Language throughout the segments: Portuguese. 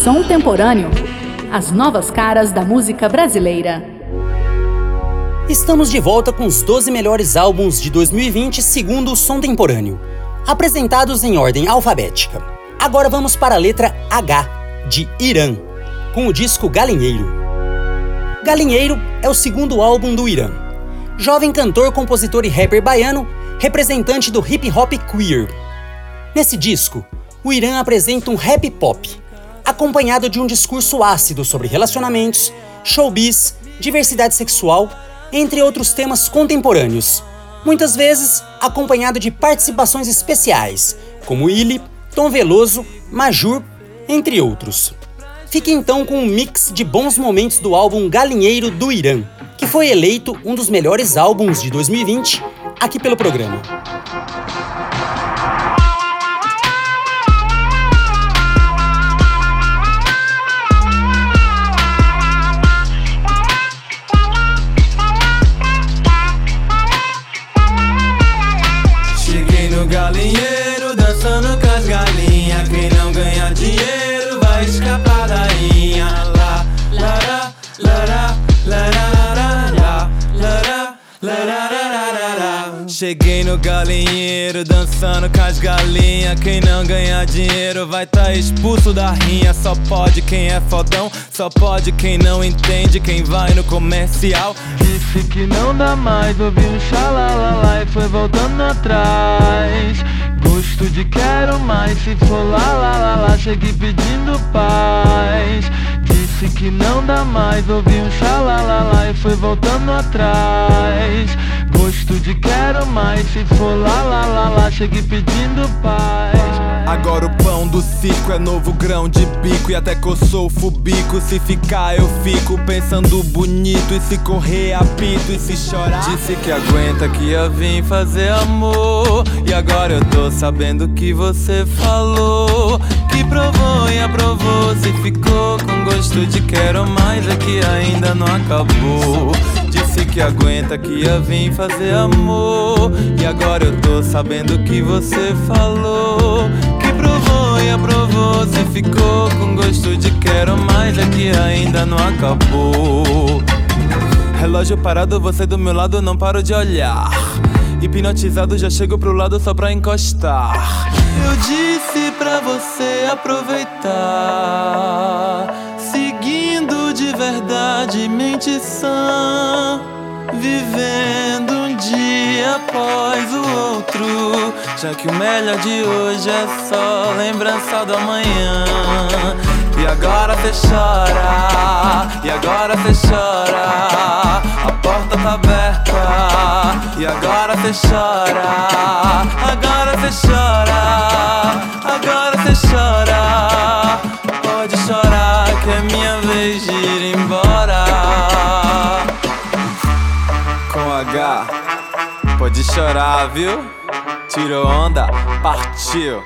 Som Temporâneo. As novas caras da música brasileira. Estamos de volta com os 12 melhores álbuns de 2020 segundo o Som Temporâneo, apresentados em ordem alfabética. Agora vamos para a letra H, de Irã, com o disco Galinheiro. Galinheiro é o segundo álbum do Irã. Jovem cantor, compositor e rapper baiano, representante do hip hop queer. Nesse disco, o Irã apresenta um rap pop, acompanhado de um discurso ácido sobre relacionamentos, showbiz, diversidade sexual, entre outros temas contemporâneos, muitas vezes acompanhado de participações especiais, como Illy, Tom Veloso, Majur, entre outros. Fique então com um mix de bons momentos do álbum Galinheiro do Irã, que foi eleito um dos melhores álbuns de 2020 aqui pelo programa. Galinheiro dançando com as galinhas. Quem não ganha dinheiro vai escapar da rainha. Lá, lará, lará, lará, lará, lará. Cheguei no galinheiro dançando com as galinhas. Quem não ganha dinheiro vai tá expulso da rinha. Só pode quem é fodão, só pode quem não entende, quem vai no comercial. Disse que não dá mais, ouvi um xalalala e foi voltando atrás. Gosto de quero mais, se for lá, lá, lá, lá, cheguei pedindo paz. Disse que não dá mais, ouvi um xalalala e foi voltando atrás. Gosto de quero mais, se for lá, lá, lá, lá, cheguei pedindo paz. Agora o pão do circo é novo grão de bico. E até coçou o fubico. Se ficar eu fico pensando bonito. E se correr apito, e se chorar disse que aguenta, que ia vir fazer amor. E agora eu tô sabendo que você falou, que provou e aprovou. Se ficou com gosto de quero mais, é que ainda não acabou. Disse que aguenta, que ia vir fazer amor. E agora eu tô sabendo que você falou, que provou e aprovou. Se ficou com gosto de quero mais, é que ainda não acabou. Relógio parado, você do meu lado, não paro de olhar. Hipnotizado, já chego pro lado só pra encostar. Eu disse pra você aproveitar, seguindo de verdade, mente sã, vivendo um dia após o outro, já que o melhor de hoje é só lembrança do amanhã. E agora cê chora, e agora cê chora, a porta tá aberta. E agora cê chora, agora cê chora, agora cê chora. Pode chorar que é minha vez de ir embora. Com H, pode chorar, viu? Tirou onda, partiu.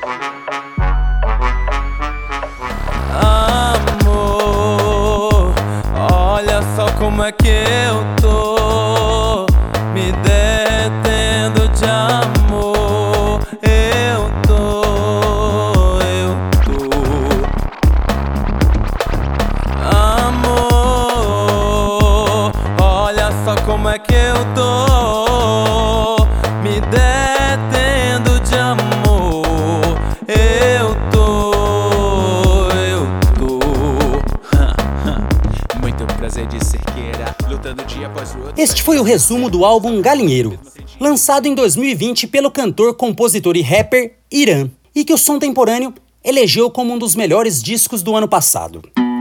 Amor, olha só como é que eu tô, me detendo de amor. Eu tô. Amor, olha só como é que eu tô, me detendo de amor. Eu tô. Muito prazer de Cerqueira, lutando dia após o outro. Este foi o resumo do álbum Galinheiro, lançado em 2020 pelo cantor, compositor e rapper Irã, e que o Som Temporâneo elegeu como um dos melhores discos do ano passado.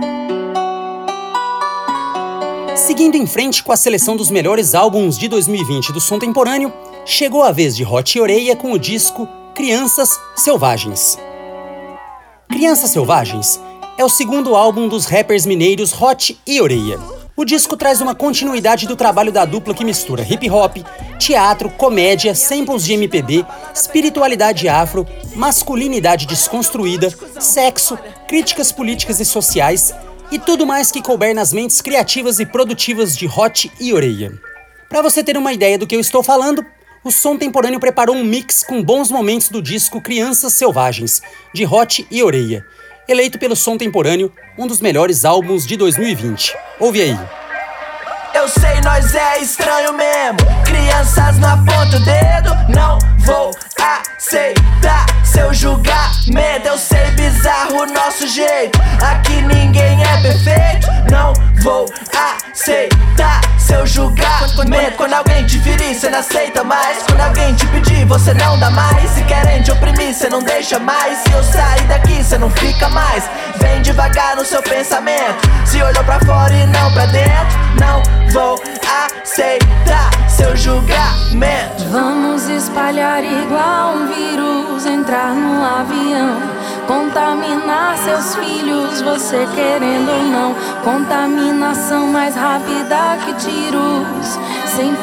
Seguindo em frente com a seleção dos melhores álbuns de 2020 do Som Temporâneo, chegou a vez de Hot e Oreia com o disco Crianças Selvagens. Crianças Selvagens é o segundo álbum dos rappers mineiros Hot e Oreia. O disco traz uma continuidade do trabalho da dupla que mistura hip hop, teatro, comédia, samples de MPB, espiritualidade afro, masculinidade desconstruída, sexo, críticas políticas e sociais e tudo mais que couber nas mentes criativas e produtivas de Hot e Oreia. Para você ter uma ideia do que eu estou falando, o Som Temporâneo preparou um mix com bons momentos do disco Crianças Selvagens, de Hot e Oreia, eleito pelo Som Temporâneo um dos melhores álbuns de 2020. Ouve aí. Eu sei, nós é estranho mesmo. Crianças não apontam o dedo. Não vou aceitar seu julgamento. Eu sei, bizarro o nosso jeito. Aqui ninguém é perfeito. Não vou aceitar seu julgamento. Quando alguém te ferir, cê não aceita mais. Quando alguém te pedir, você não dá mais. Se querem te oprimir, cê não deixa mais. Se eu sair daqui, cê não fica mais. Vem devagar no seu pensamento. Se olhou pra fora e não pra dentro, não vou aceitar seu julgamento. Vamos espalhar igual um vírus, entrar no avião, contaminar seus filhos, você querendo ou não. Contaminação mais rápida que tiros, sem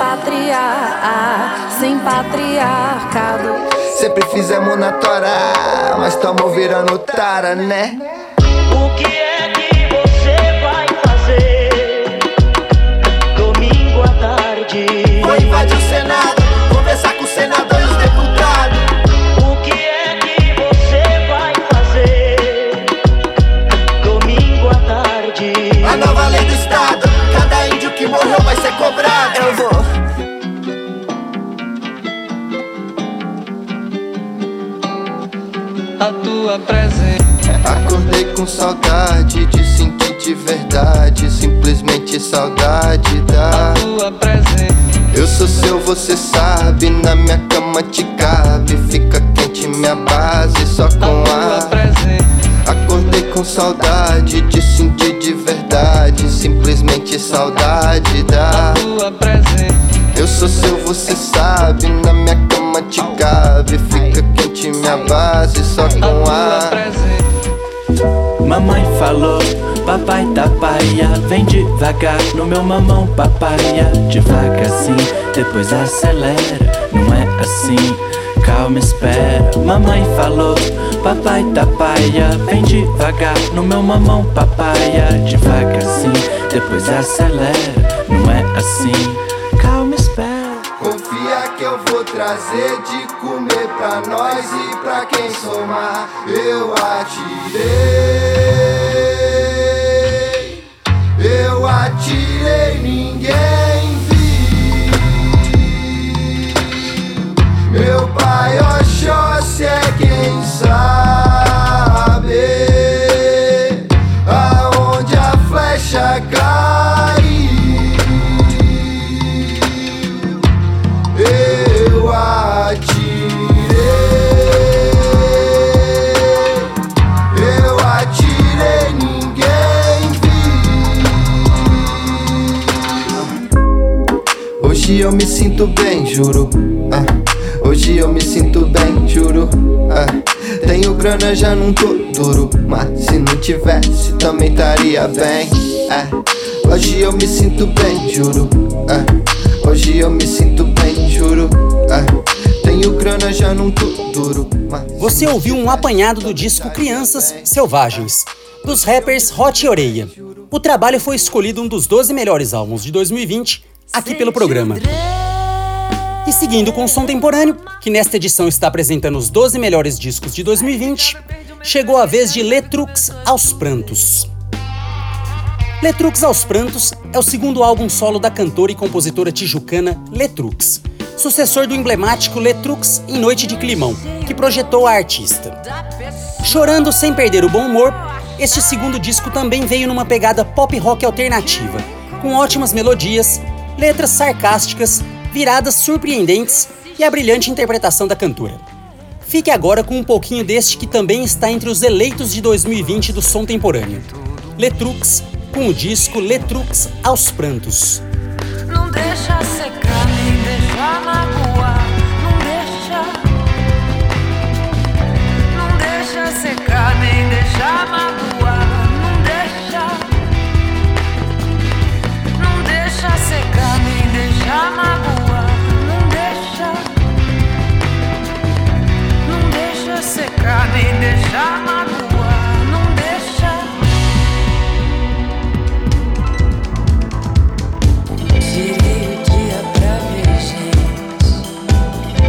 patriarcado. Sempre fizemos na tora, mas tamo virando tara, né? O que é que você vai fazer domingo à tarde? Vou invadir o Senado, conversar com o senador e os deputados. O que é que você vai fazer domingo à tarde? A nova lei do estado, cada índio que morreu vai ser cobrado. Eu vou. A tua presença. Acordei com saudade de sentir de verdade, simplesmente saudade da Tua presença. Eu sou seu, você sabe, na minha cama te cabe. Fica quente minha base só com Tua ar. presença. Acordei com saudade de sentir de verdade, simplesmente saudade da Tua presença. Eu sou seu, você sabe, na minha cama te cabe. Fica quente minha base só com Tua ar. presença. Mamãe falou, papai tá paia, vem devagar no meu mamão papaya. Devagarzinho, depois acelera, não é assim, calma, espera. Mamãe falou, papai tá paia, vem devagar no meu mamão papaya. Devagarzinho, depois acelera, não é assim, calma, espera. Confia que eu vou trazer de comer pra nós e pra quem somar. Eu atirei, ninguém viu. Meu pai Oxóssi é quem sabe aonde a flecha caiu. Eu atirei, ninguém viu. Hoje eu me sinto bem, juro. Hoje eu me sinto bem, juro. Tenho grana, já não tô duro, mas se não tivesse também estaria bem. Hoje eu me sinto bem, juro. Hoje eu me sinto bem, juro. Tenho grana, já não tô duro, mas... Você ouviu um apanhado do disco Crianças Selvagens, dos rappers Hot e Oreia. O trabalho foi escolhido um dos 12 melhores álbuns de 2020 aqui pelo programa. E seguindo com o Som Temporâneo, que nesta edição está apresentando os 12 melhores discos de 2020, chegou a vez de Letrux aos Prantos. Letrux aos Prantos é o segundo álbum solo da cantora e compositora tijucana Letrux, sucessor do emblemático Letrux em Noite de Climão, que projetou a artista. Chorando sem perder o bom humor, este segundo disco também veio numa pegada pop rock alternativa, com ótimas melodias, letras sarcásticas, viradas surpreendentes e a brilhante interpretação da cantora. Fique agora com um pouquinho deste que também está entre os eleitos de 2020 do Som Temporâneo. Letrux, com o disco Letrux aos Prantos. Não deixa secar, nem deixa magoar. Não deixa secar, nem deixa magoar. Não deixa secar, nem deixa magoar. Não deixa secar, nem deixa magoar. Não deixa. Tirei o dia pra ver gente,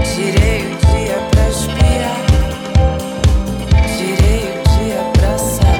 tirei o dia pra espiar, tirei o dia pra sair.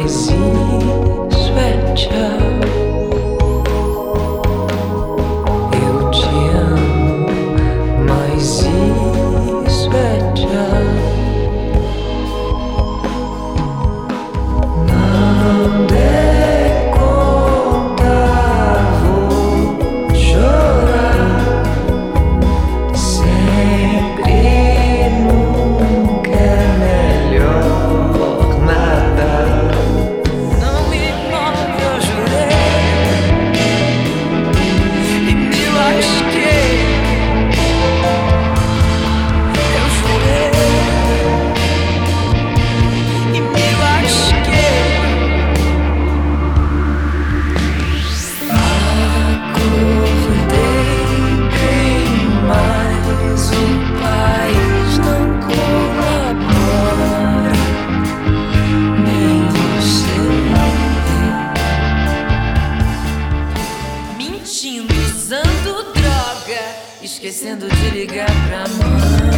Esquecendo de ligar pra mãe,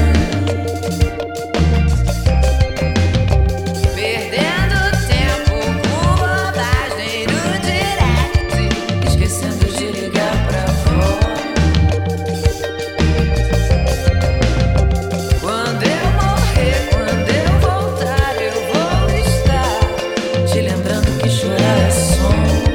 perdendo tempo com bobagem no direct, esquecendo de ligar pra avó. Quando eu morrer, quando eu voltar, eu vou estar te lembrando que chorar é som.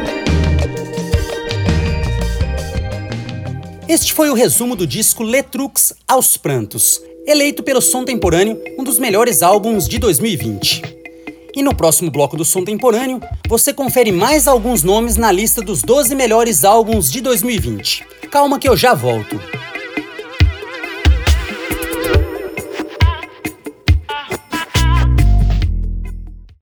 Este foi o resumo do disco Letrux Aos Prantos, eleito pelo Som Temporâneo um dos melhores álbuns de 2020. E no próximo bloco do Som Temporâneo, você confere mais alguns nomes na lista dos 12 melhores álbuns de 2020. Calma que eu já volto.